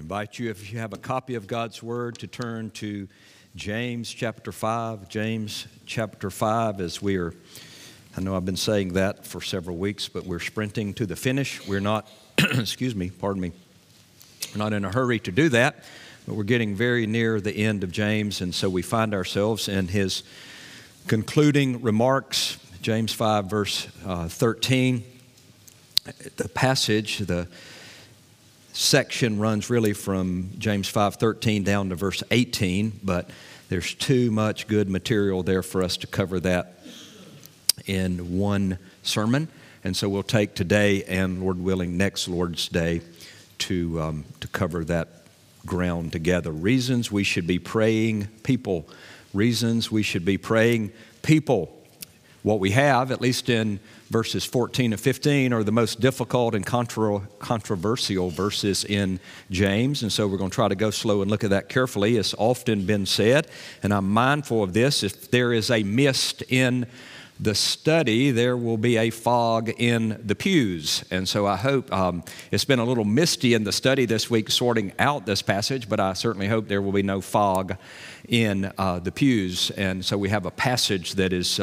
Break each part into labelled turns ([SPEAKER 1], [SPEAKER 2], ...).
[SPEAKER 1] invite you, if you have a copy of God's Word, to turn to James chapter 5. James chapter 5, I know I've been saying that for several weeks, but we're sprinting to the finish. We're not, we're not in a hurry to do that, but we're getting very near the end of James, and so we find ourselves in his concluding remarks, James 5, verse 13. The section runs really from James 5:13 down to verse 18, but there's too much good material there for us to cover that in one sermon. And so we'll take today and, Lord willing, next Lord's Day to cover that ground together. Reasons we should be praying people. Reasons we should be praying people. What we have, at least in verses 14 and 15, are the most difficult and controversial verses in James. And so we're going to try to go slow and look at that carefully. It's often been said, and I'm mindful of this, if there is a mist in the study, there will be a fog in the pews. And so I hope, it's been a little misty in the study this week sorting out this passage, but I certainly hope there will be no fog in the pews. And so we have a passage that is,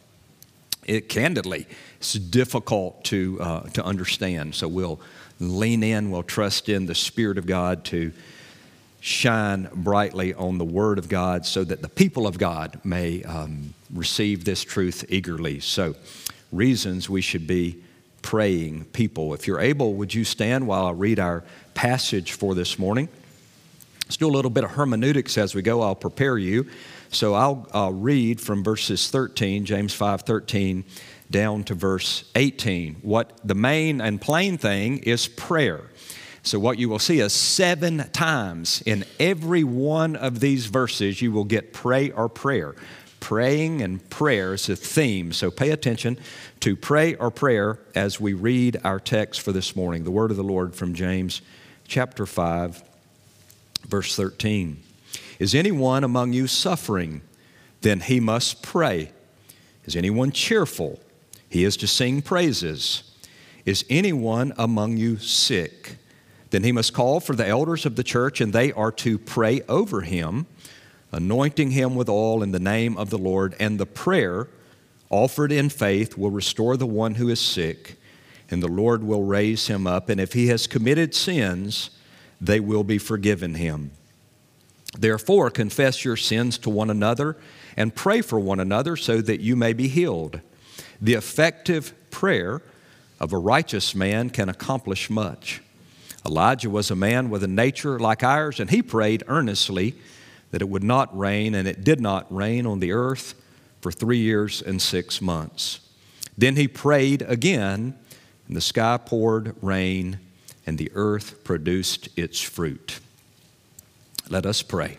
[SPEAKER 1] candidly, it's difficult to understand. So we'll lean in, we'll trust in the Spirit of God to shine brightly on the Word of God so that the people of God may receive this truth eagerly. So, reasons we should be praying people. If you're able, would you stand while I read our passage for this morning? Let's do a little bit of hermeneutics as we go. I'll prepare you. So I'll read from verses 13, James 5:13, down to verse 18. What the main and plain thing is prayer. So what you will see is 7 times in every one of these verses you will get pray or prayer. Praying and prayer is a theme. So pay attention to pray or prayer as we read our text for this morning. The word of the Lord from James chapter 5, verse 13. Is anyone among you suffering? Then he must pray. Is anyone cheerful? He is to sing praises. Is anyone among you sick? Then he must call for the elders of the church, and they are to pray over him, anointing him with oil in the name of the Lord. And the prayer offered in faith will restore the one who is sick, and the Lord will raise him up. And if he has committed sins, they will be forgiven him. Therefore, confess your sins to one another and pray for one another so that you may be healed. The effective prayer of a righteous man can accomplish much. Elijah was a man with a nature like ours, and he prayed earnestly that it would not rain, and it did not rain on the earth for 3 years and 6 months. Then he prayed again, and the sky poured rain, and the earth produced its fruit. Let us pray.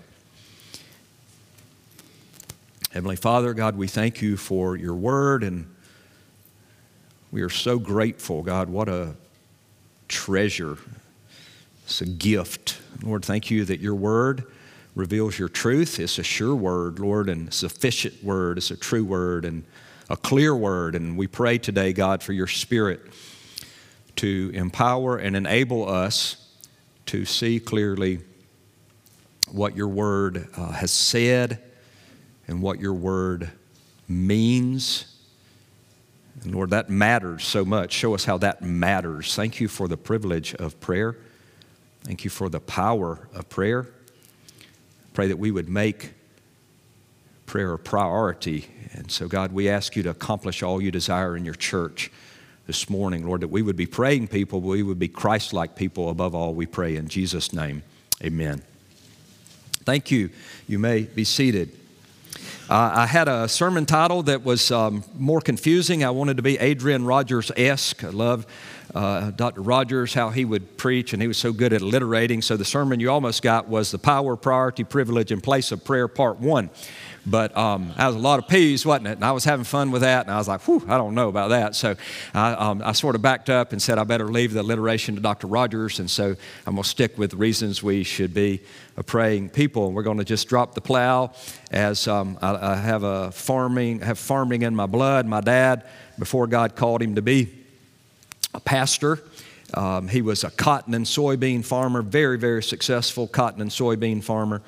[SPEAKER 1] Heavenly Father, God, we thank you for your word, and we are so grateful, God. What a treasure. It's a gift. Lord, thank you that your word reveals your truth. It's a sure word, Lord, and a sufficient word. It's a true word and a clear word. And we pray today, God, for your Spirit to empower and enable us to see clearly what your word has said and what your word means. And Lord, that matters so much. Show us how that matters. Thank you for the privilege of prayer. Thank you for the power of prayer. Pray that we would make prayer a priority. And so, God, we ask you to accomplish all you desire in your church this morning, Lord, that we would be praying people, but we would be Christ-like people above all, we pray in Jesus' name. Amen. Thank you. You may be seated. I had a sermon title that was more confusing. I wanted to be Adrian Rogers-esque. I love Dr. Rogers, how he would preach, and he was so good at alliterating. So the sermon you almost got was The Power, Priority, Privilege, and Place of Prayer, Part 1. But that was a lot of P's, wasn't it? And I was having fun with that, and I was like, whew, I don't know about that. So I sort of backed up and said I better leave the alliteration to Dr. Rogers, and so I'm going to stick with reasons we should be a praying people. And we're going to just drop the plow as I have farming in my blood. My dad, before God called him to be a pastor, He was a cotton and soybean farmer, very, very successful cotton and soybean farmer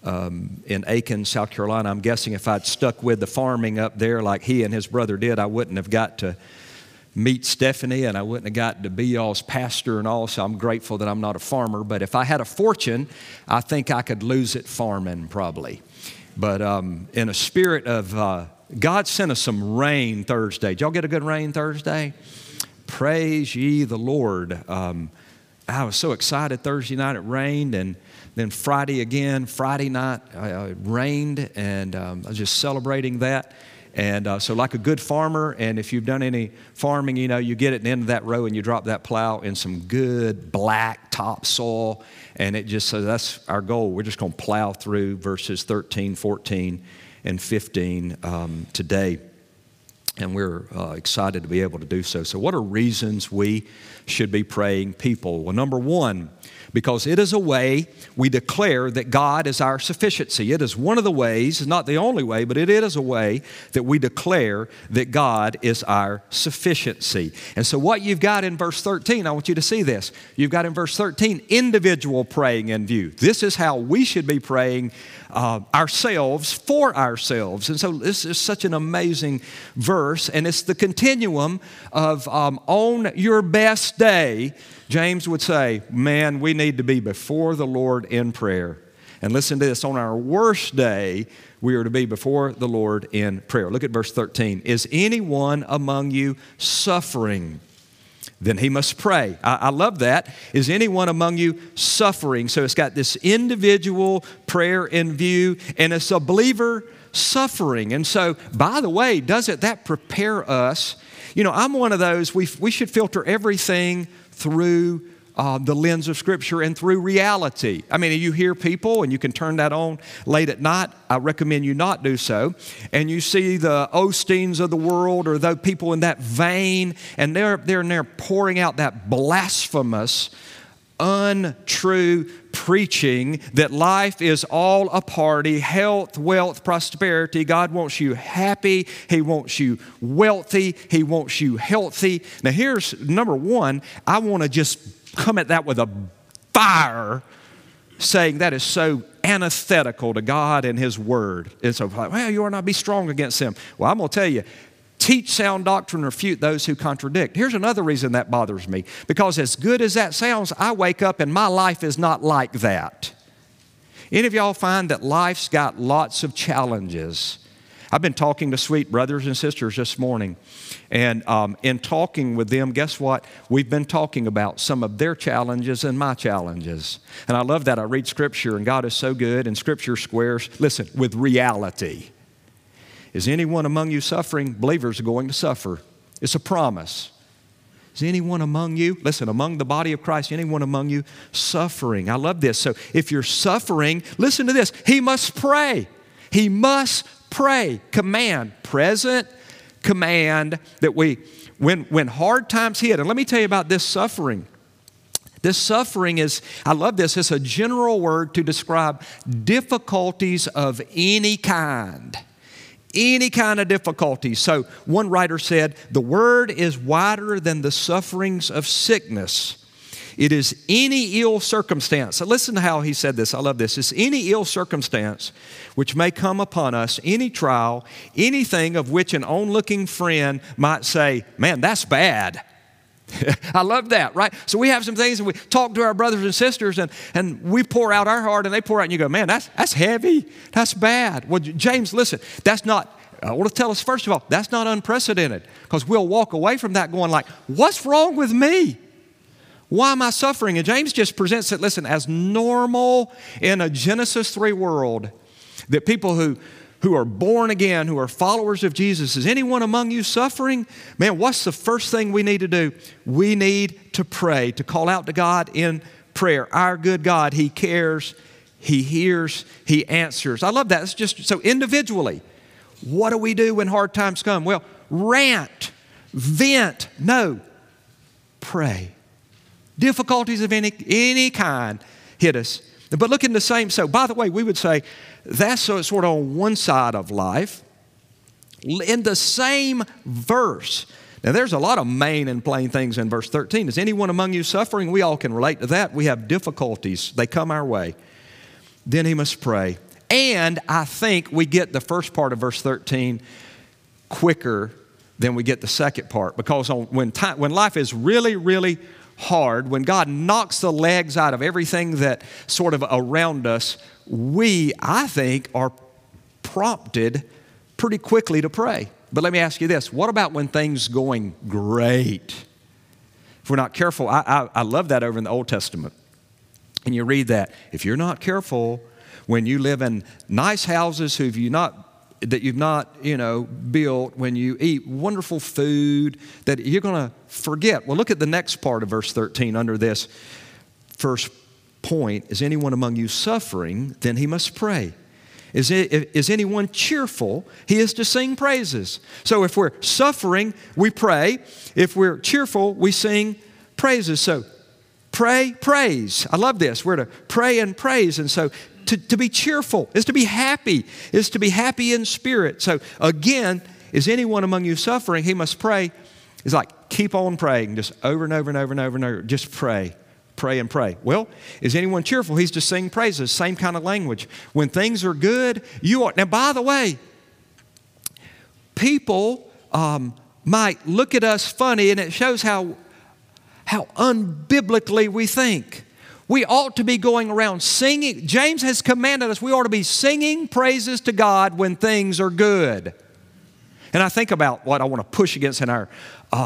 [SPEAKER 1] in Aiken, South Carolina. I'm guessing if I'd stuck with the farming up there like he and his brother did, I wouldn't have got to meet Stephanie, and I wouldn't have got to be y'all's pastor and all, so I'm grateful that I'm not a farmer. But if I had a fortune, I think I could lose it farming probably. But in a spirit of, God sent us some rain Thursday. Did y'all get a good rain Thursday? Praise ye the Lord. I was so excited Thursday night it rained, and then Friday night it rained, and I was just celebrating that. And so like a good farmer, and if you've done any farming, you know, you get at the end of that row and you drop that plow in some good black topsoil, and it just, so that's our goal. We're just going to plow through verses 13, 14, and 15 today. And we're excited to be able to do so. So what are reasons we should be praying people? Well, number one, because it is a way we declare that God is our sufficiency. It is one of the ways, not the only way, but it is a way that we declare that God is our sufficiency. And so what you've got in verse 13, I want you to see this. You've got in verse 13, individual praying in view. This is how we should be praying ourselves for ourselves. And so this is such an amazing verse, and it's the continuum of on your best day, James would say, man, we need to be before the Lord in prayer. And listen to this, on our worst day, we are to be before the Lord in prayer. Look at verse 13. Is anyone among you suffering? Then he must pray. I love that. Is anyone among you suffering? So it's got this individual prayer in view, and it's a believer suffering. And so, by the way, doesn't that prepare us? You know, I'm one of those, we should filter everything through the lens of Scripture and through reality. I mean, you hear people, and you can turn that on late at night. I recommend you not do so. And you see the Osteens of the world, or the people in that vein, and they're pouring out that blasphemous, untrue preaching that life is all a party, health, wealth, prosperity. God wants you happy. He wants you wealthy. He wants you healthy. Now here's number one. I want to just come at that with a fire, saying that is so antithetical to God and His Word. It's like, well, you ought not be strong against them. Well, I'm going to tell you, teach sound doctrine, refute those who contradict. Here's another reason that bothers me. Because as good as that sounds, I wake up and my life is not like that. Any of y'all find that life's got lots of challenges? I've been talking to sweet brothers and sisters this morning. And in talking with them, guess what? We've been talking about some of their challenges and my challenges. And I love that. I read Scripture, and God is so good, and Scripture squares, listen, with reality. Is anyone among you suffering? Believers are going to suffer. It's a promise. Is anyone among you, listen, among the body of Christ, anyone among you suffering? I love this. So if you're suffering, listen to this. He must pray. He must pray. Command, present command that when hard times hit. And let me tell you about this suffering. This suffering is, I love this, it's a general word to describe difficulties of any kind. Any kind of difficulty. So one writer said, the word is wider than the sufferings of sickness. It is any ill circumstance. So listen to how he said this. I love this. It's any ill circumstance which may come upon us, any trial, anything of which an onlooking friend might say, man, that's bad. I love that, right? So we have some things, and we talk to our brothers and sisters, and we pour out our heart, and they pour out, and you go, man, that's heavy. That's bad. Well, James, listen, that's not, I want to tell us, first of all, that's not unprecedented, because we'll walk away from that going like, what's wrong with me? Why am I suffering? And James just presents it, listen, as normal in a Genesis 3 world, that people who are born again, who are followers of Jesus, is anyone among you suffering? Man, what's the first thing we need to do? We need to pray, to call out to God in prayer. Our good God, He cares, He hears, He answers. I love that. It's just so individually. What do we do when hard times come? Well, rant, vent. No, pray. Difficulties of any kind hit us. But look in the same, so by the way, we would say that's sort of on one side of life. In the same verse, Now, there's a lot of main and plain things in verse 13. Is anyone among you suffering? We all can relate to that. We have difficulties. They come our way. Then he must pray. And I think we get the first part of verse 13 quicker than we get the second part. Because when life is really, really hard, when God knocks the legs out of everything that sort of around us, we, I think, are prompted pretty quickly to pray. But let me ask you this. What about when things going great? If we're not careful, I love that over in the Old Testament. And you read that. If you're not careful, when you live in nice houses that you've not built, when you eat wonderful food, that you're going to forget. Well, look at the next part of verse 13 under this first point. Is anyone among you suffering? Then he must pray. Is anyone cheerful? He is to sing praises. So if we're suffering, we pray. If we're cheerful, we sing praises. So pray, praise. I love this. We're to pray and praise. And so to be cheerful is to be happy, is to be happy in spirit. So again, is anyone among you suffering? He must pray. It's like keep on praying, just over and over and over and over and over. Just pray. Pray and pray. Well, is anyone cheerful? He's to sing praises. Same kind of language. When things are good, you are. Now, by the way, people might look at us funny, and it shows how unbiblically we think. We ought to be going around singing. James has commanded us, we ought to be singing praises to God when things are good. And I think about what I want to push against in our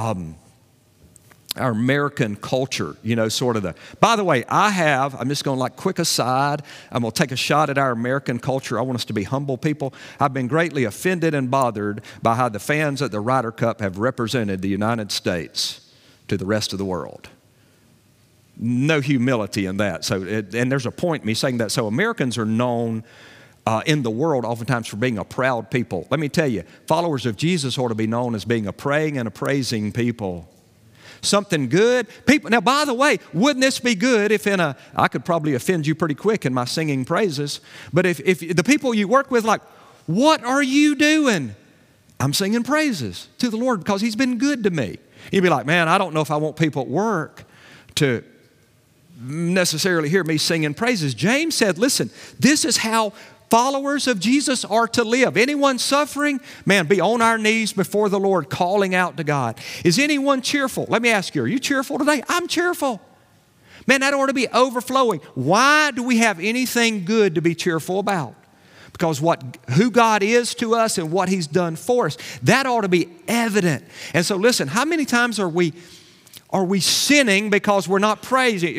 [SPEAKER 1] American culture, by the way, I'm just going quick aside, I'm going to take a shot at our American culture. I want us to be humble people. I've been greatly offended and bothered by how the fans at the Ryder Cup have represented the United States to the rest of the world. No humility in that. And there's a point in me saying that. So Americans are known in the world oftentimes for being a proud people. Let me tell you, followers of Jesus ought to be known as being a praying and a praising people. Something good. People. Now, by the way, wouldn't this be good if I could probably offend you pretty quick in my singing praises, but if the people you work with what are you doing? I'm singing praises to the Lord because He's been good to me. You'd be like, man, I don't know if I want people at work to necessarily hear me singing praises. James said, listen, this is how followers of Jesus are to live. Anyone suffering, man, be on our knees before the Lord, calling out to God. Is anyone cheerful? Let me ask you, are you cheerful today? I'm cheerful. Man, that ought to be overflowing. Why do we have anything good to be cheerful about? Because who God is to us and what He's done for us, that ought to be evident. And so listen, how many times are we sinning because we're not praising?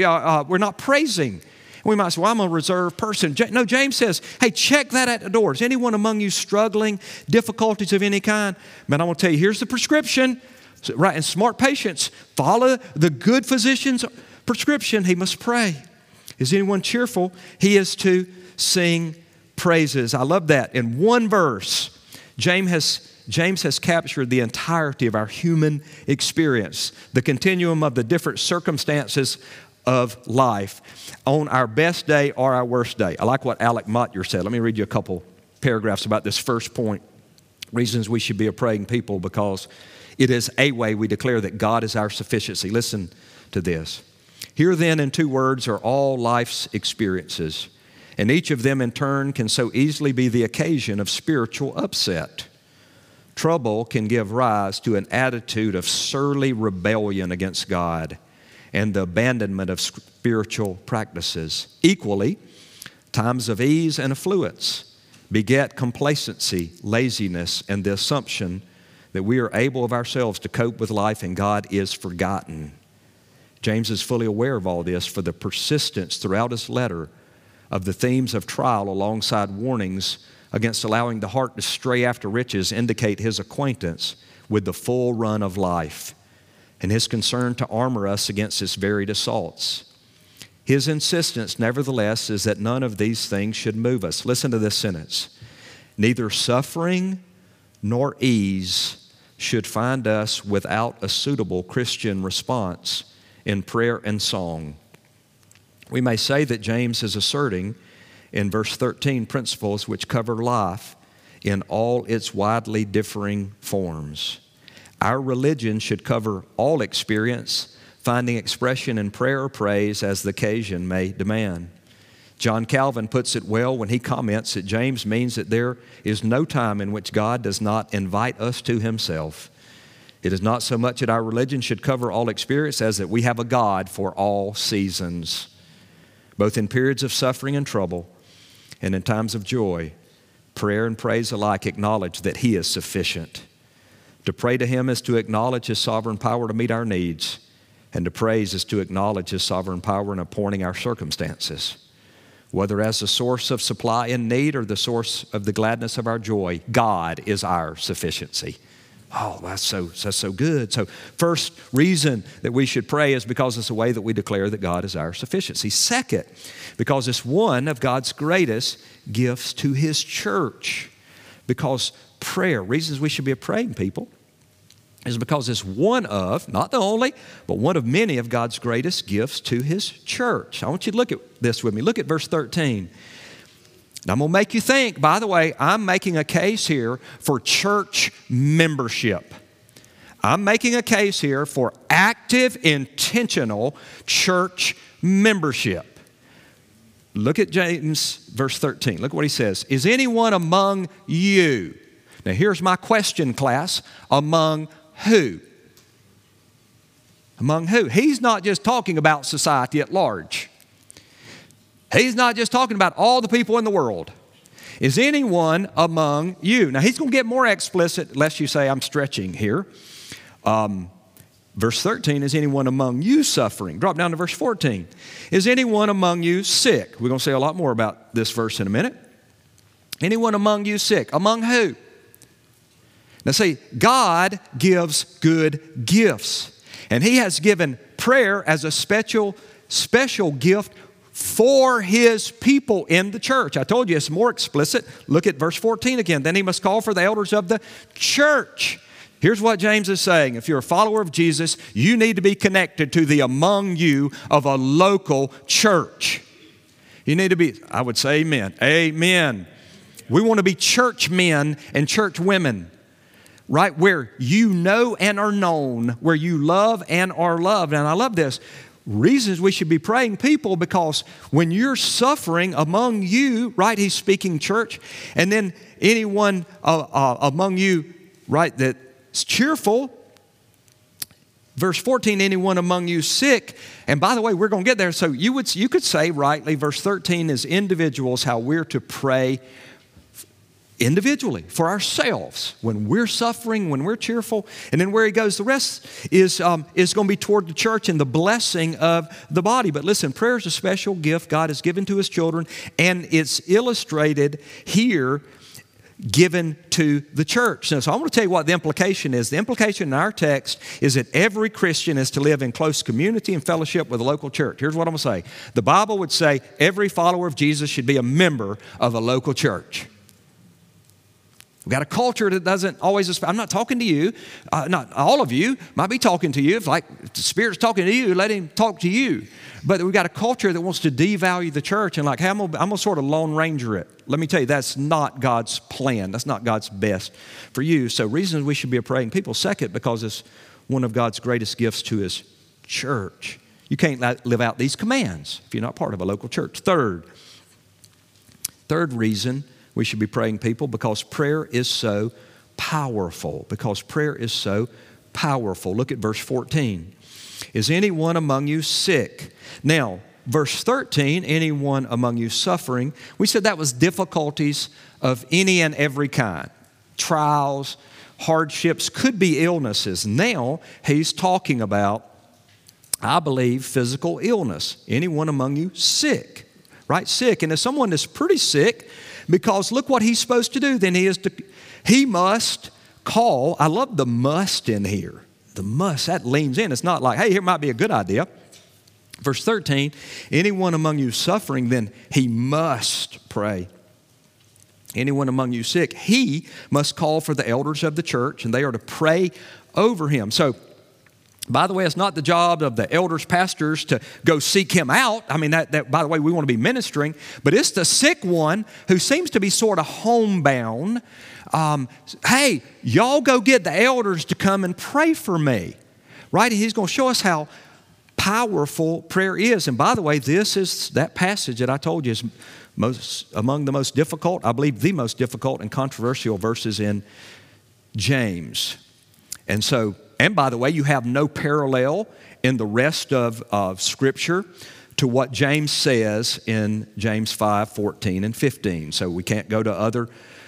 [SPEAKER 1] We might say, well, I'm a reserved person. No, James says, hey, check that at the door. Is anyone among you struggling, difficulties of any kind? Man, I want to tell you, here's the prescription. Right, and smart patients, follow the good physician's prescription. He must pray. Is anyone cheerful? He is to sing praises. I love that. In one verse, James has captured the entirety of our human experience, the continuum of the different circumstances of life on our best day or our worst day. I like what Alec Motyer said. Let me read you a couple paragraphs about this first point. Reasons we should be a praying people, because it is a way we declare that God is our sufficiency. Listen to this. Here then in 2 words are all life's experiences, and each of them in turn can so easily be the occasion of spiritual upset. Trouble can give rise to an attitude of surly rebellion against God and the abandonment of spiritual practices. Equally, times of ease and affluence beget complacency, laziness, and the assumption that we are able of ourselves to cope with life and God is forgotten. James is fully aware of all this, for the persistence throughout his letter of the themes of trial alongside warnings against allowing the heart to stray after riches indicate his acquaintance with the full run of life and his concern to armor us against its varied assaults. His insistence, nevertheless, is that none of these things should move us. Listen to this sentence. Neither suffering nor ease should find us without a suitable Christian response in prayer and song. We may say that James is asserting in verse 13 principles which cover life in all its widely differing forms. Our religion should cover all experience, finding expression in prayer or praise as the occasion may demand. John Calvin puts it well when he comments that James means that there is no time in which God does not invite us to himself. It is not so much that our religion should cover all experience as that we have a God for all seasons, both in periods of suffering and trouble and in times of joy. Prayer and praise alike acknowledge that he is sufficient. To pray to him is to acknowledge his sovereign power to meet our needs, and to praise is to acknowledge his sovereign power in appointing our circumstances. Whether as the source of supply in need or the source of the gladness of our joy, God is our sufficiency. Oh, that's so good. So first reason that we should pray is because it's a way that we declare that God is our sufficiency. Second, because it's one of God's greatest gifts to his church. Because prayer, reasons we should be a praying people, is because it's one of, not the only, but one of many of God's greatest gifts to his church. I want you to look at this with me. Look at verse 13. Now, I'm going to make you think, by the way, I'm making a case here for church membership. I'm making a case here for active, intentional church membership. Look at James, verse 13. Look what he says. Is anyone among you? Now, here's my question, class. Among who? Among who? He's not just talking about society at large. He's not just talking about all the people in the world. Is anyone among you? Now, he's going to get more explicit, lest you say I'm stretching here. Verse 13, is anyone among you suffering? Drop down to verse 14. Is anyone among you sick? We're going to say a lot more about this verse in a minute. Anyone among you sick? Among who? Now see, God gives good gifts. And he has given prayer as a special gift for his people in the church. I told you it's more explicit. Look at verse 14 again. Then he must call for the elders of the church. Here's what James is saying. If you're a follower of Jesus, you need to be connected to the among you of a local church. You need to be, I would say amen. Amen. We want to be church men and church women, right? Where you know and are known, where you love and are loved. And I love this. Reasons we should be praying people, because when you're suffering among you, right, he's speaking church, and then anyone among you, right, that's cheerful. Verse 14, anyone among you sick. And by the way, we're going to get there. So you could say rightly, verse 13 is individuals, how we're to pray individually for ourselves when we're suffering, when we're cheerful. And then where he goes, the rest is going to be toward the church and the blessing of the body. But listen, prayer is a special gift God has given to his children, and it's illustrated here, given to the church. Now, so I want to tell you what the implication is. The implication in our text is that every Christian is to live in close community and fellowship with a local church. Here's what I'm going to say. The Bible would say every follower of Jesus should be a member of a local church. We've got a culture that doesn't always, I'm not talking to you, not all of you, might be talking to you. If like the Spirit's talking to you, let him talk to you. But we've got a culture that wants to devalue the church and like, hey, I'm going to sort of Lone Ranger it. Let me tell you, that's not God's plan. That's not God's best for you. So reasons we should be a praying people. Second, because it's one of God's greatest gifts to his church. You can't live out these commands if you're not part of a local church. Third reason we should be praying people, because prayer is so powerful. Because prayer is so powerful. Look at verse 14. Is anyone among you sick? Now, verse 13, anyone among you suffering. We said that was difficulties of any and every kind. Trials, hardships, could be illnesses. Now, he's talking about, I believe, physical illness. Anyone among you sick, right? Sick. And if someone is pretty sick, because look what he's supposed to do. Then he must call. I love the must in here. The must, that leans in. It's not like, hey, here might be a good idea. Verse 13, anyone among you suffering, then he must pray. Anyone among you sick, he must call for the elders of the church, and they are to pray over him. So By the way, it's not the job of the elders, pastors to go seek him out. I mean, that by the way, we want to be ministering. But it's the sick one who seems to be sort of homebound. Hey, y'all go get the elders to come and pray for me. Right? He's going to show us how powerful prayer is. And by the way, this is that passage that I told you is among the most difficult, I believe the most difficult and controversial verses in James. And so, and by the way, you have no parallel in the rest of Scripture to what James says in James 5:14 and 15. So we can't go to other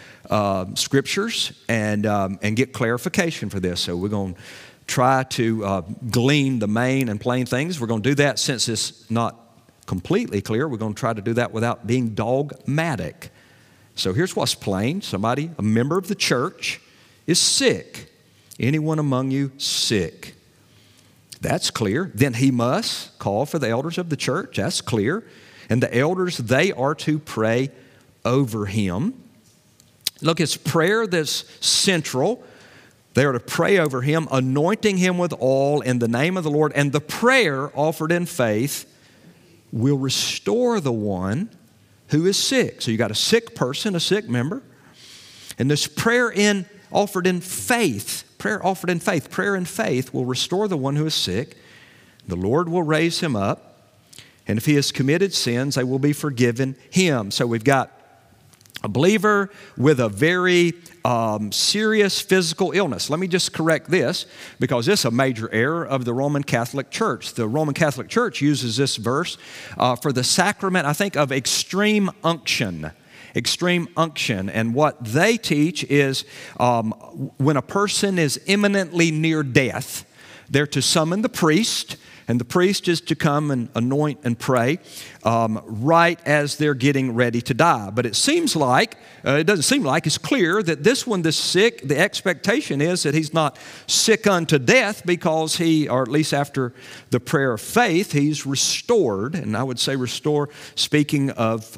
[SPEAKER 1] Scriptures and get clarification for this. So we're going to try to glean the main and plain things. We're going to do that since it's not completely clear. We're going to try to do that without being dogmatic. So here's what's plain. Somebody, a member of the church, is sick. Anyone among you sick? That's clear. Then he must call for the elders of the church. That's clear. And the elders, they are to pray over him. Look, it's prayer that's central. They are to pray over him, anointing him with oil in the name of the Lord. And the prayer offered in faith will restore the one who is sick. So you got a sick person, a sick member. And this prayer offered in faith, prayer in faith will restore the one who is sick. The Lord will raise him up. And if he has committed sins, they will be forgiven him. So we've got a believer with a very serious physical illness. Let me just correct this because this is a major error of the Roman Catholic Church. The Roman Catholic Church uses this verse for the sacrament, I think, of extreme unction. Extreme unction. And what they teach is when a person is imminently near death, they're to summon the priest, and the priest is to come and anoint and pray right as they're getting ready to die. But it seems like, it doesn't seem like, it's clear that this one that's sick, the expectation is that he's not sick unto death because he, or at least after the prayer of faith, he's restored. And I would say restore, speaking of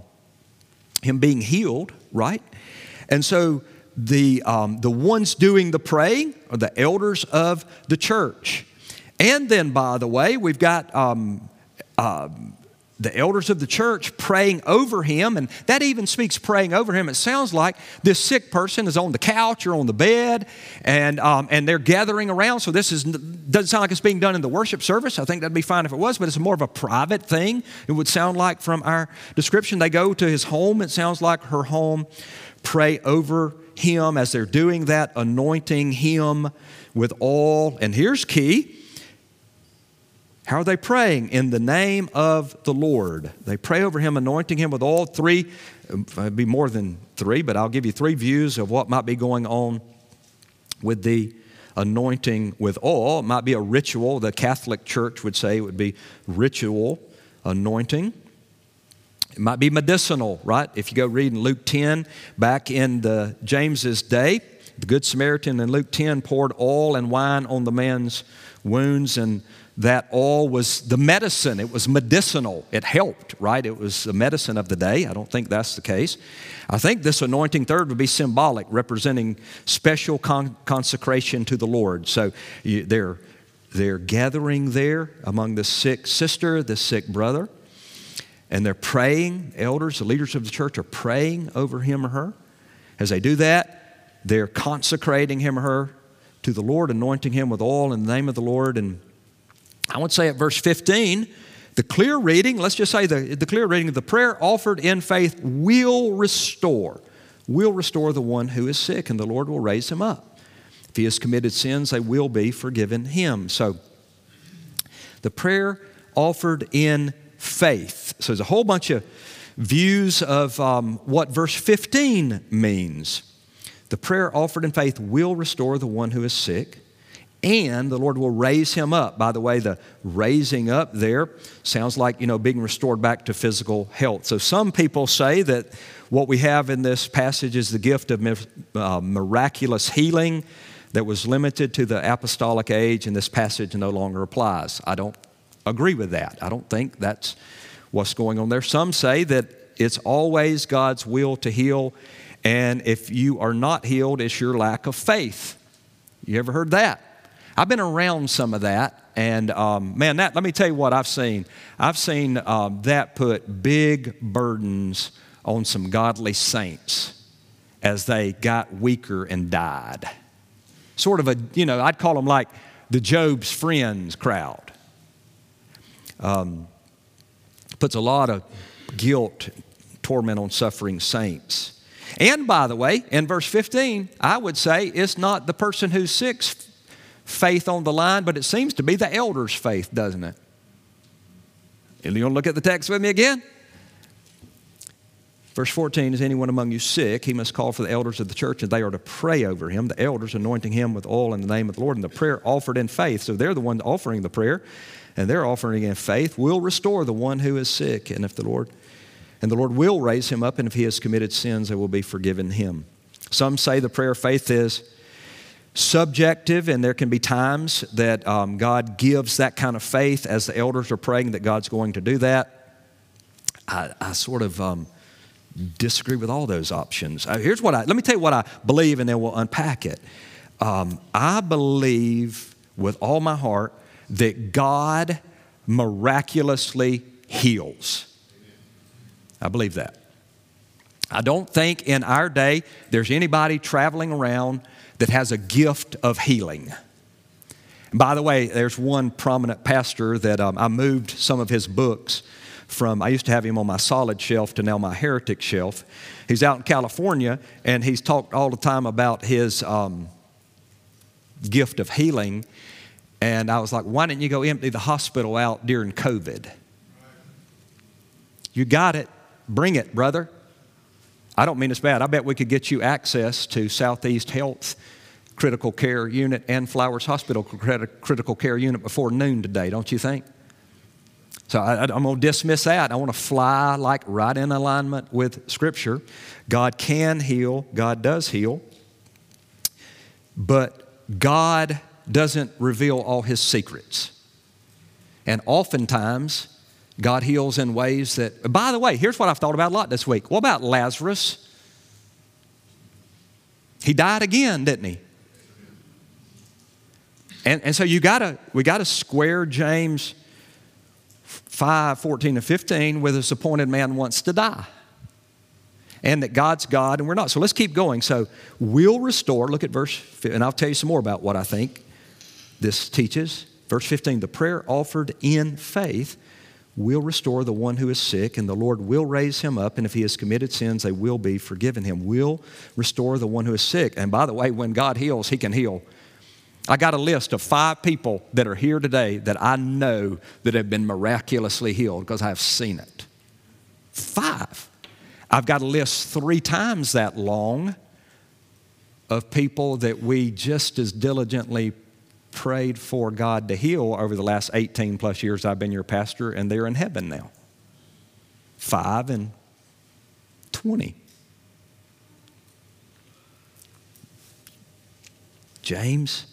[SPEAKER 1] him being healed, right? And so the ones doing the praying are the elders of the church. And then, by the way, we've got the elders of the church praying over him, and that even speaks praying over him. It sounds like this sick person is on the couch or on the bed, and they're gathering around. So this doesn't sound like it's being done in the worship service. I think that'd be fine if it was, but it's more of a private thing. It would sound like from our description. They go to his home. It sounds like her home. Pray over him as they're doing that, anointing him with oil. And here's key. How are they praying? In the name of the Lord. They pray over him, anointing him with all three. It'd be more than three, but I'll give you three views of what might be going on with the anointing with oil. It might be a ritual. The Catholic Church would say it would be ritual anointing. It might be medicinal, right? If you go read in Luke 10, back in James's day, the Good Samaritan in Luke 10 poured oil and wine on the man's wounds, and that oil was the medicine. It was medicinal. It helped, right? It was the medicine of the day. I don't think that's the case. I think this anointing third would be symbolic, representing special consecration to the Lord. So they're gathering there among the sick sister, the sick brother, and they're praying. Elders, the leaders of the church are praying over him or her. As they do that, they're consecrating him or her to the Lord, anointing him with oil in the name of the Lord. And I would say at verse 15, the clear reading, let's just say the clear reading of the prayer offered in faith will restore the one who is sick, and the Lord will raise him up. If he has committed sins, they will be forgiven him. So the prayer offered in faith. So there's a whole bunch of views of what verse 15 means. The prayer offered in faith will restore the one who is sick, and the Lord will raise him up. By the way, the raising up there sounds like, being restored back to physical health. So some people say that what we have in this passage is the gift of miraculous healing that was limited to the apostolic age, and this passage no longer applies. I don't agree with that. I don't think that's what's going on there. Some say that it's always God's will to heal, and if you are not healed, it's your lack of faith. You ever heard that? I've been around some of that, and man, let me tell you what I've seen. I've seen that put big burdens on some godly saints as they got weaker and died. Sort of I'd call them like the Job's Friends crowd. Puts a lot of guilt, torment on suffering saints. And by the way, in verse 15, I would say it's not the person who's sick's faith on the line, but it seems to be the elder's faith, doesn't it? And you want to look at the text with me again? Verse 14, is anyone among you sick? He must call for the elders of the church, and they are to pray over him. The elders anointing him with oil in the name of the Lord, and the prayer offered in faith. So they're the ones offering the prayer, and they're offering in faith, will restore the one who is sick. And the Lord will raise him up, and if he has committed sins, they will be forgiven him. Some say the prayer of faith is subjective, and there can be times that God gives that kind of faith as the elders are praying that God's going to do that. I sort of disagree with all those options. Let me tell you what I believe, and then we'll unpack it. I believe with all my heart that God miraculously heals. I believe that. I don't think in our day there's anybody traveling around that has a gift of healing. And by the way, there's one prominent pastor that I moved some of his books from. I used to have him on my solid shelf to now my heretic shelf. He's out in California, and he's talked all the time about his gift of healing. And I was like, why didn't you go empty the hospital out during COVID? You got it. Bring it, brother. I don't mean it's bad. I bet we could get you access to Southeast Health Critical Care Unit and Flowers Hospital Critical Care Unit before noon today, don't you think? So I'm going to dismiss that. I want to fly like right in alignment with Scripture. God can heal. God does heal. But God doesn't reveal all His secrets. And oftentimes, God heals in ways that, by the way, here's what I've thought about a lot this week. What about Lazarus? He died again, didn't he? And so we got to square James 5:14 and 15 with this appointed man wants to die. And that God's God and we're not. So let's keep going. So we'll restore, look at verse, and I'll tell you some more about what I think this teaches. Verse 15, the prayer offered in faith will restore the one who is sick, and the Lord will raise him up, and if he has committed sins, they will be forgiven him. Will restore the one who is sick. And by the way, when God heals, He can heal. I got a list of 5 people that are here today that I know that have been miraculously healed because I've seen it. 5. I've got a list 3 times that long of people that we just as diligently prayed for God to heal over the last 18 plus years I've been your pastor, and they're in heaven now. 5 and 20. James,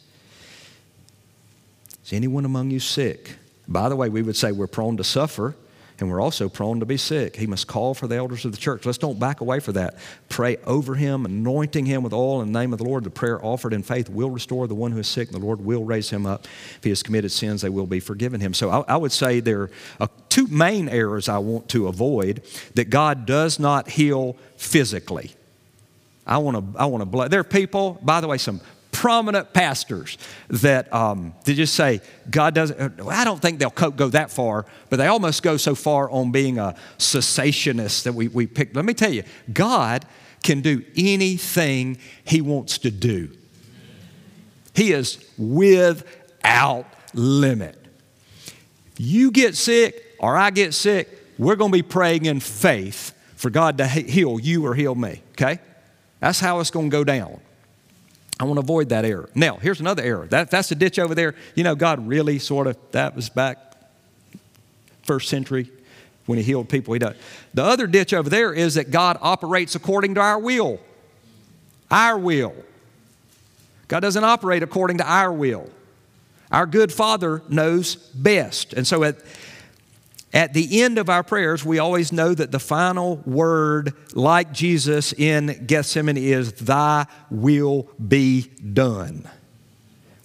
[SPEAKER 1] is anyone among you sick? By the way, we would say we're prone to suffer, and we're also prone to be sick. He must call for the elders of the church. Let's don't back away from that. Pray over him, anointing him with oil in the name of the Lord. The prayer offered in faith will restore the one who is sick, and the Lord will raise him up. If he has committed sins, they will be forgiven him. So I would say there are 2 main errors I want to avoid: that God does not heal physically. There are people, by the way, some prominent pastors that they just say God doesn't. I don't think they'll go that far, but they almost go so far on being a cessationist that we pick. Let me tell you, God can do anything He wants to do. He is without limit. You get sick or I get sick, we're going to be praying in faith for God to heal you or heal me. Okay, that's how it's going to go down. I want to avoid that error. Now, here's another error. That's the ditch over there. You know, God really that was back first century when He healed people. He does. The other ditch over there is that God operates according to our will. Our will. God doesn't operate according to our will. Our good Father knows best. And so at the end of our prayers, we always know that the final word, like Jesus in Gethsemane, is, thy will be done.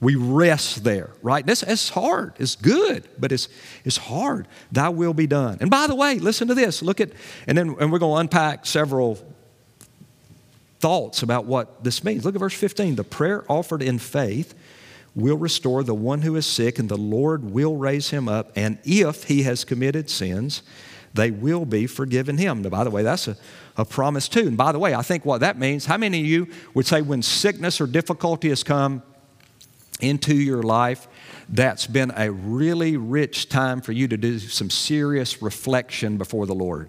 [SPEAKER 1] We rest there, right? It's hard. It's good, but it's hard. Thy will be done. And by the way, listen to this. We're going to unpack several thoughts about what this means. Look at verse 15. The prayer offered in faith will restore the one who is sick, and the Lord will raise him up. And if he has committed sins, they will be forgiven him. Now, by the way, that's a promise too. And by the way, I think what that means, how many of you would say when sickness or difficulty has come into your life, that's been a really rich time for you to do some serious reflection before the Lord?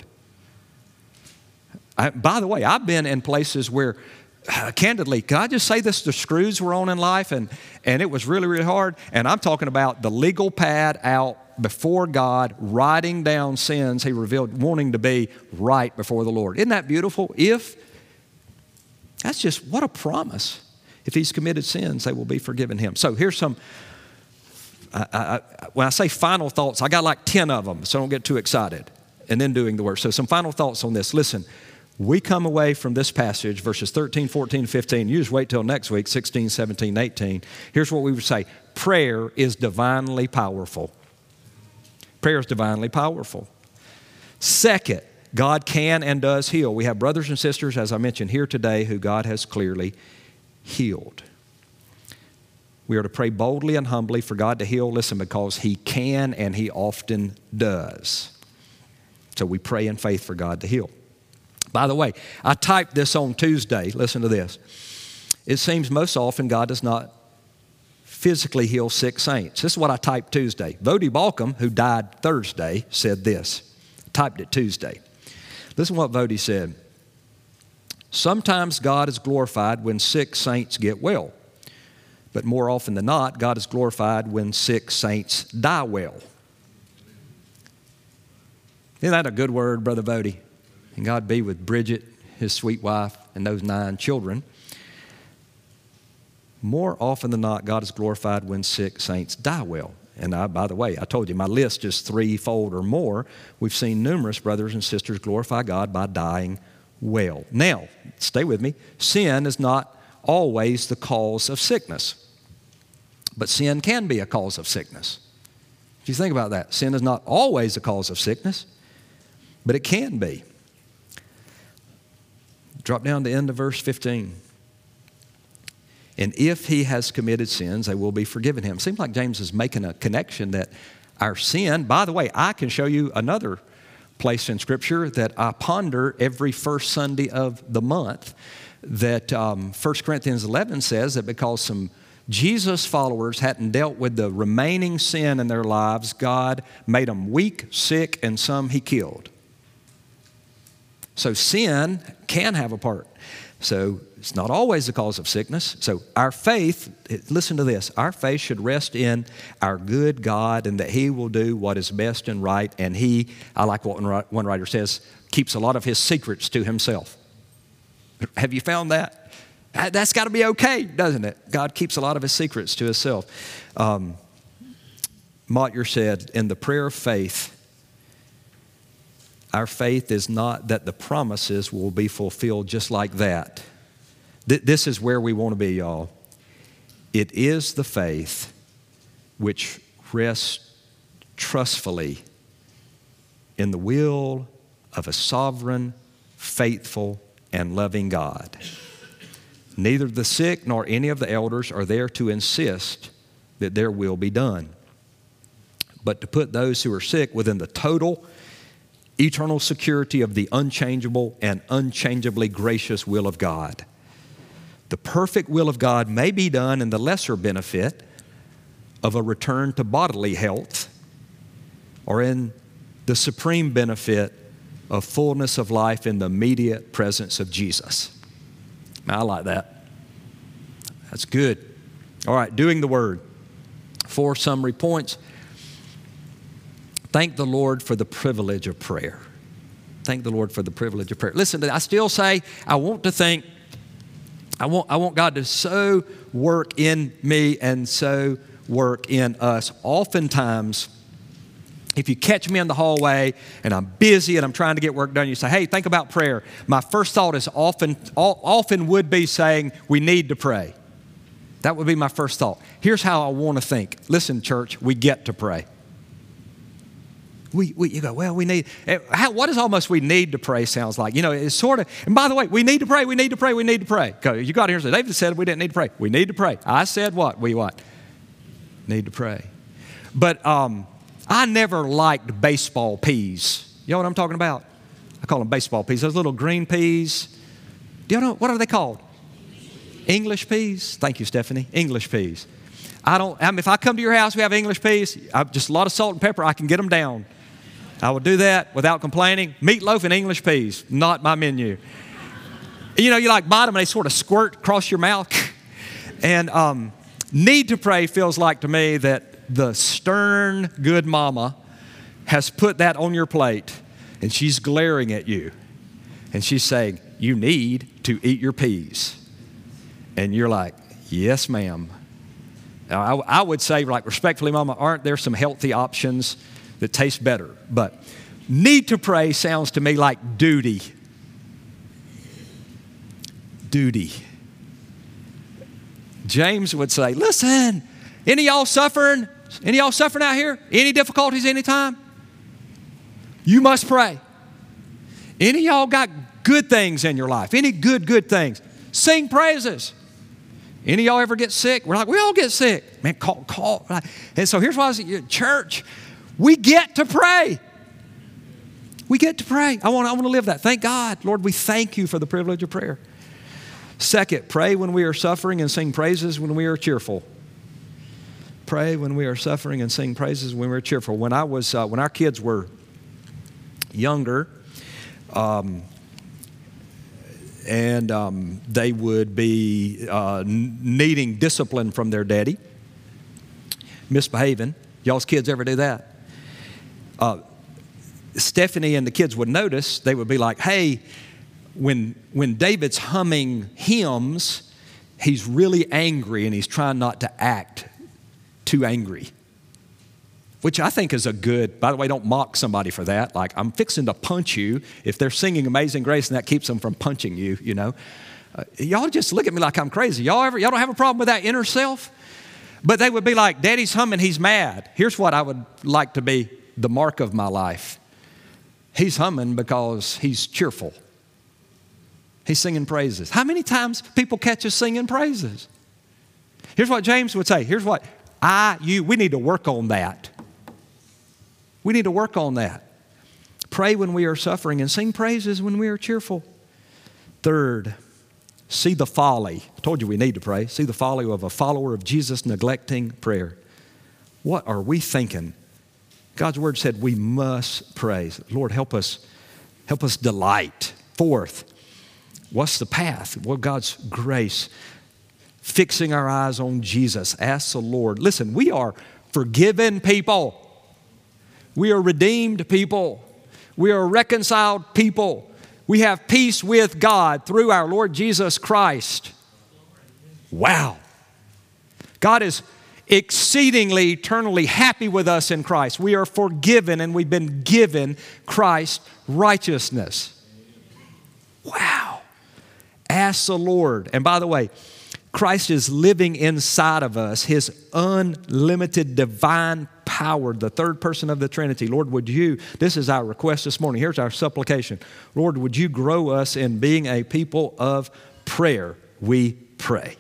[SPEAKER 1] By the way, I've been in places where, candidly, can I just say this, the screws were on in life and it was really, really hard. And I'm talking about the legal pad out before God, writing down sins he revealed, wanting to be right before the Lord. Isn't that beautiful? That's just, what a promise. If he's committed sins, they will be forgiven him. So here's some, when I say final thoughts, I got like 10 of them, so don't get too excited. And then doing the work. So some final thoughts on this. Listen, we come away from this passage, verses 13, 14, 15. You just wait till next week, 16, 17, 18. Here's what we would say. Prayer is divinely powerful. Prayer is divinely powerful. Second, God can and does heal. We have brothers and sisters, as I mentioned here today, who God has clearly healed. We are to pray boldly and humbly for God to heal, listen, because he can and he often does. So we pray in faith for God to heal. By the way, I typed this on Tuesday. Listen to this. It seems most often God does not physically heal sick saints. This is what I typed Tuesday. Vody Balcom, who died Thursday, said this. Typed it Tuesday. Listen to what Vody said. Sometimes God is glorified when sick saints get well. But more often than not, God is glorified when sick saints die well. Isn't that a good word, Brother Vody? And God be with Bridget, his sweet wife, and those 9 children. More often than not, God is glorified when sick saints die well. And by the way, I told you, my list is 3-fold or more. We've seen numerous brothers and sisters glorify God by dying well. Now, stay with me. Sin is not always the cause of sickness. But sin can be a cause of sickness. If you think about that, sin is not always a cause of sickness, but it can be. Drop down to the end of verse 15. And if he has committed sins, they will be forgiven him. Seems like James is making a connection that our sin, by the way, I can show you another place in Scripture that I ponder every first Sunday of the month, that 1 Corinthians 11 says that because some Jesus followers hadn't dealt with the remaining sin in their lives, God made them weak, sick, and some he killed. So sin can have a part. So it's not always the cause of sickness. So our faith, listen to this, our faith should rest in our good God and that he will do what is best and right. And he, I like what one writer says, keeps a lot of his secrets to himself. Have you found that? That's got to be okay, doesn't it? God keeps a lot of his secrets to himself. Motyer said, in the prayer of faith, our faith is not that the promises will be fulfilled just like that. This is where we want to be, y'all. It is the faith which rests trustfully in the will of a sovereign, faithful, and loving God. Neither the sick nor any of the elders are there to insist that their will be done, but to put those who are sick within the total eternal security of the unchangeable and unchangeably gracious will of God. The perfect will of God may be done in the lesser benefit of a return to bodily health or in the supreme benefit of fullness of life in the immediate presence of Jesus. I like that. That's good. All right, doing the word. 4 summary points. Thank the Lord for the privilege of prayer. Thank the Lord for the privilege of prayer. Listen, I still say I want God to so work in me and so work in us. Oftentimes, if you catch me in the hallway and I'm busy and I'm trying to get work done, you say, hey, think about prayer. My first thought is often would be saying we need to pray. That would be my first thought. Here's how I want to think. Listen, church, we get to pray. You go, well, we need, what is almost we need to pray sounds like? You know, it's sort of, and by the way, we need to pray, we need to pray, we need to pray. You got here and said, David said we didn't need to pray. We need to pray. I said what? We what? Need to pray. But I never liked baseball peas. You know what I'm talking about? I call them baseball peas. Those little green peas. Do you know, what are they called? English peas. Thank you, Stephanie. English peas. If I come to your house, we have English peas. Just a lot of salt and pepper. I can get them down. I will do that without complaining. Meatloaf and English peas, not my menu. You know, you like buy them and they sort of squirt across your mouth. And need to pray feels like to me that the stern good mama has put that on your plate and she's glaring at you. And she's saying, you need to eat your peas. And you're like, yes, ma'am. Now, I would say, like, respectfully, Mama, aren't there some healthy options that taste better? But need to pray sounds to me like duty. Duty. James would say, listen, any of y'all suffering? Any of y'all suffering out here? Any difficulties anytime? You must pray. Any of y'all got good things in your life? Any good things? Sing praises. Any of y'all ever get sick? We're like, we all get sick. Man, call. And so here's why I was at church. We get to pray. We get to pray. I want to live that. Thank God. Lord, we thank you for the privilege of prayer. Second, pray when we are suffering and sing praises when we are cheerful. Pray when we are suffering and sing praises when we are cheerful. When our kids were younger, and they would be needing discipline from their daddy, misbehaving. Y'all's kids ever do that? Stephanie and the kids would notice. They would be like, hey, when David's humming hymns, he's really angry and he's trying not to act too angry. Which I think is a good, by the way, don't mock somebody for that. Like, I'm fixing to punch you if they're singing Amazing Grace and that keeps them from punching you, you know. Y'all just look at me like I'm crazy. Y'all don't have a problem with that inner self? But they would be like, Daddy's humming, he's mad. Here's what I would like to be the mark of my life. He's humming because he's cheerful. He's singing praises. How many times people catch us singing praises? Here's what James would say. Here's what we need to work on that. We need to work on that. Pray when we are suffering and sing praises when we are cheerful. Third, see the folly. I told you we need to pray. See the folly of a follower of Jesus neglecting prayer. What are we thinking? God's word said we must pray. Lord, help us delight. Fourth, what's the path? Well, God's grace. Fixing our eyes on Jesus. Ask the Lord. Listen, we are forgiven people. We are redeemed people. We are reconciled people. We have peace with God through our Lord Jesus Christ. Wow. God is exceedingly, eternally happy with us in Christ. We are forgiven and we've been given Christ's righteousness. Wow. Ask the Lord. And by the way, Christ is living inside of us, His unlimited divine power, the third person of the Trinity. Lord, this is our request this morning. Here's our supplication. Lord, would you grow us in being a people of prayer? We pray.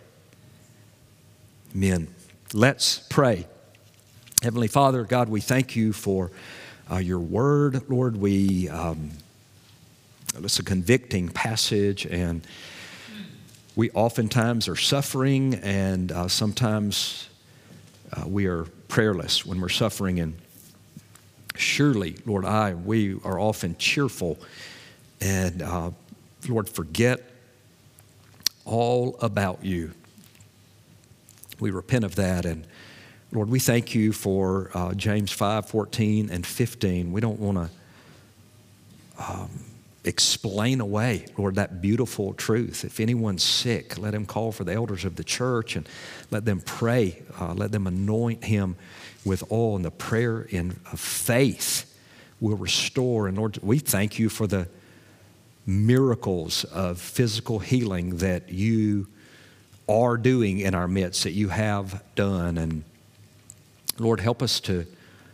[SPEAKER 1] Amen. Let's pray. Heavenly Father, God, we thank you for your word. Lord, it's a convicting passage, and we oftentimes are suffering, and sometimes we are prayerless when we're suffering. And surely, Lord, we are often cheerful and, Lord, forget all about you. We repent of that. And, Lord, we thank you for James 5:14 and 15. We don't want to explain away, Lord, that beautiful truth. If anyone's sick, let him call for the elders of the church and let them pray. Let them anoint him with oil, and the prayer of faith will restore. And Lord, we thank you for the miracles of physical healing that you are doing in our midst, that you have done. And Lord, help us to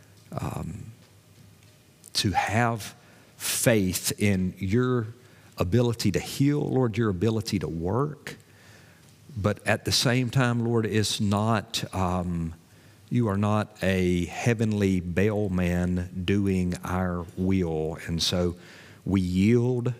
[SPEAKER 1] have faith in your ability to heal, Lord, your ability to work. But at the same time, Lord, it's not, you are not a heavenly bellman doing our will. And so we yield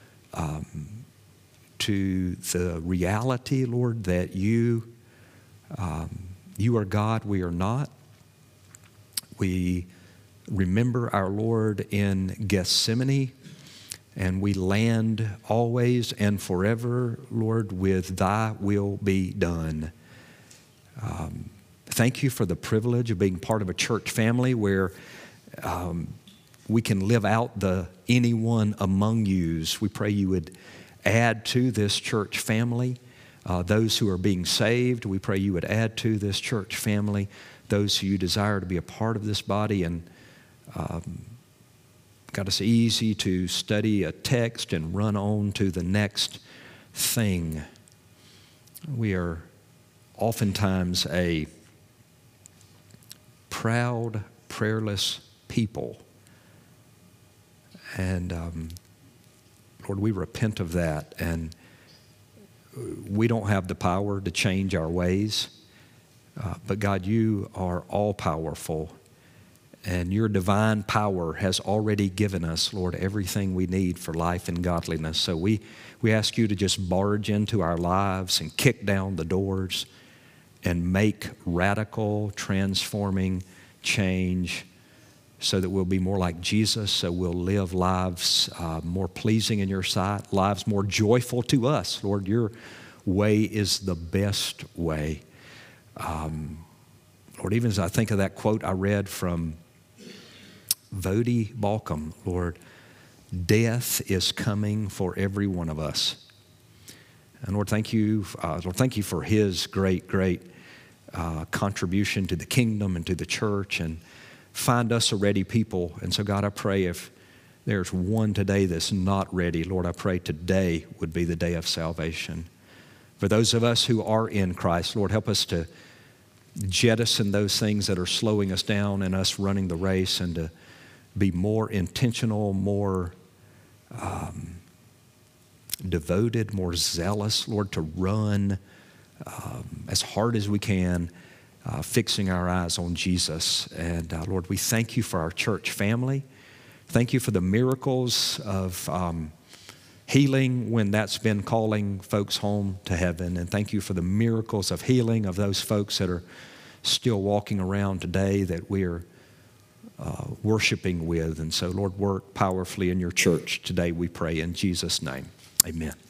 [SPEAKER 1] to the reality, Lord, that you are God, we are not. We remember our Lord in Gethsemane, and we land always and forever, Lord, with thy will be done. Thank you for the privilege of being part of a church family where we can live out the anyone among yous. We pray you would add to this church family those who are being saved. We pray you would add to this church family those who you desire to be a part of this body. And God, it's easy to study a text and run on to the next thing. We are oftentimes a proud, prayerless people. And Lord, we repent of that, and we don't have the power to change our ways. But God, you are all-powerful, and your divine power has already given us, Lord, everything we need for life and godliness. So we ask you to just barge into our lives and kick down the doors and make radical, transforming change so that we'll be more like Jesus, so we'll live lives more pleasing in your sight, lives more joyful to us. Lord, your way is the best way. Lord, even as I think of that quote I read from Voddie Baucham, Lord, death is coming for every one of us. And Lord, thank you for his great contribution to the kingdom and to the church, and find us a ready people. And so, God, I pray if there's one today that's not ready, Lord, I pray today would be the day of salvation. For those of us who are in Christ, Lord, help us to jettison those things that are slowing us down and us running the race, and to be more intentional, more devoted, more zealous, Lord, to run as hard as we can, fixing our eyes on Jesus. And Lord, we thank you for our church family. Thank you for the miracles of healing when that's been calling folks home to heaven. And thank you for the miracles of healing of those folks that are still walking around today that we are worshiping with. And so, Lord, work powerfully in your church today, we pray in Jesus' name. Amen.